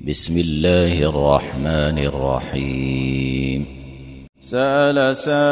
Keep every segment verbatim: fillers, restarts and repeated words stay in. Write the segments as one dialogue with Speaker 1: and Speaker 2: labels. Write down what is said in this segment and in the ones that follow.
Speaker 1: بسم الله الرحمن الرحيم.
Speaker 2: سأل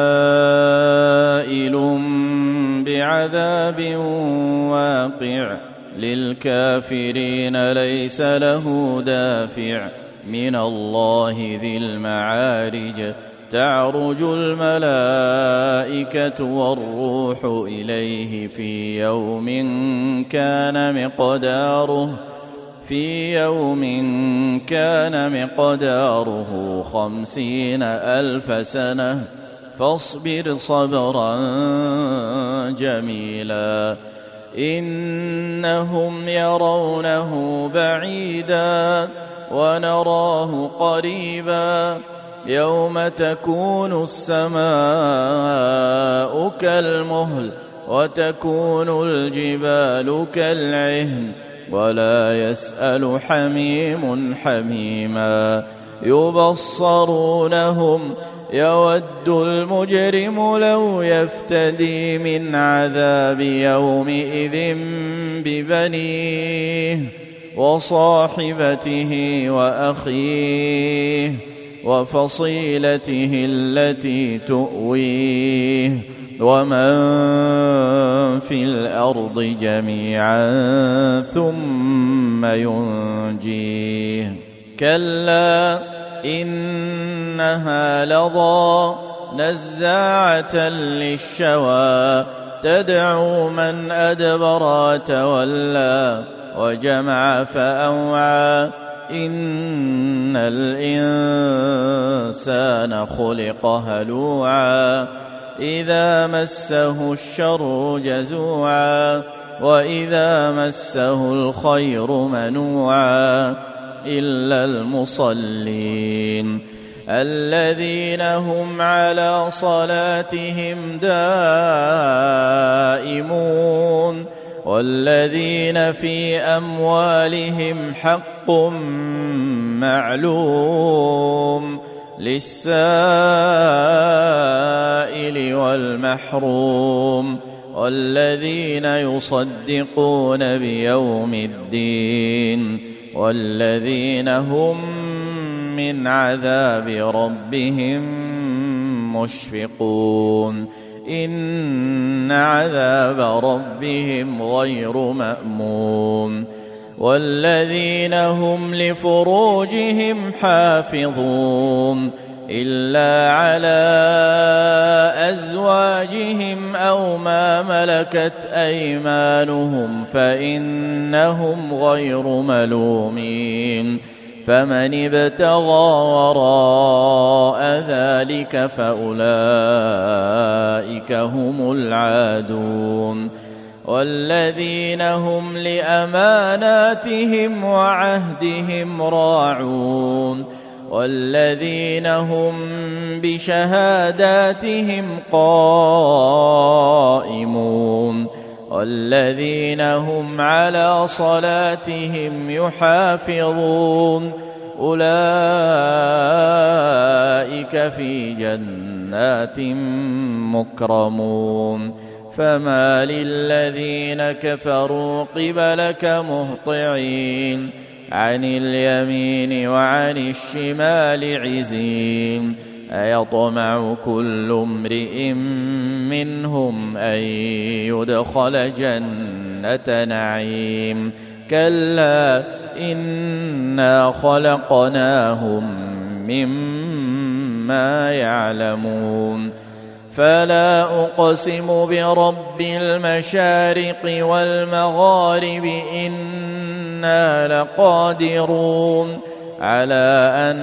Speaker 2: سائل بعذاب واقع للكافرين ليس له دافع من الله ذي المعارج تعرج الملائكة والروح إليه في يوم كان مقداره في يوم كان مقداره خمسين ألف سنة فاصبر صبرا جميلا إنهم يرونه بعيدا ونراه قريبا يوم تكون السماء كالمهل وتكون الجبال كالعهن ولا يسأل حميم حميما يبصرونهم يود المجرم لو يفتدي من عذاب يومئذ ببنيه وصاحبته وأخيه وفصيلته التي تؤويه ومن في الأرض جميعا ثم ينجيه كلا إنها لظى نزاعة للشوى تدعو من أدبر وتولى وجمع فأوعى إن الإنسان خلق هلوعا إذا مسه الشر جزوعا وإذا مسه الخير منوعا إلا المصلين الذين هم على صلاتهم دائمون والذين في أموالهم حق معلوم للسائل والمحروم والذين يصدقون بيوم الدين والذين هم من عذاب ربهم مشفقون إن عذاب ربهم غير مأمون والذين هم لفروجهم حافظون إلا على أزواجهم أو ما ملكت أيمانهم فإنهم غير ملومين فمن ابتغى وراء ذلك فأولئك هم العادون والذين هم لأماناتهم وعهدهم راعون والذين هم بشهاداتهم قائمون والذين هم على صلاتهم يحافظون أولئك في جنات مكرمون فما للذين كفروا قبلك مهطعين عن اليمين وعن الشمال عزين أيطمع كل امرئ منهم أن يدخل جنة نعيم كلا إنا خلقناهم مما يعلمون فلا أقسم برب المشارق والمغارب إنا لقادرون على أن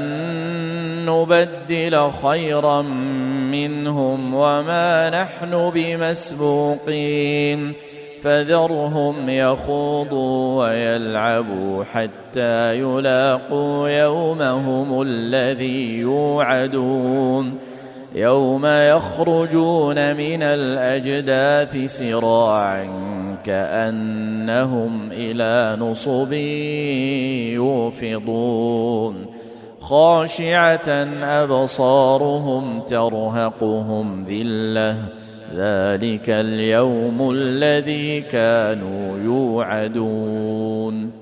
Speaker 2: نبدل خيرا منهم وما نحن بمسبوقين فذرهم يخوضوا ويلعبوا حتى يلاقوا يومهم الذي يوعدون يوم يخرجون من الأجداث سراعا كأنهم إلى نصب يوفضون خاشعة أبصارهم ترهقهم ذلة ذلك اليوم الذي كانوا يوعدون.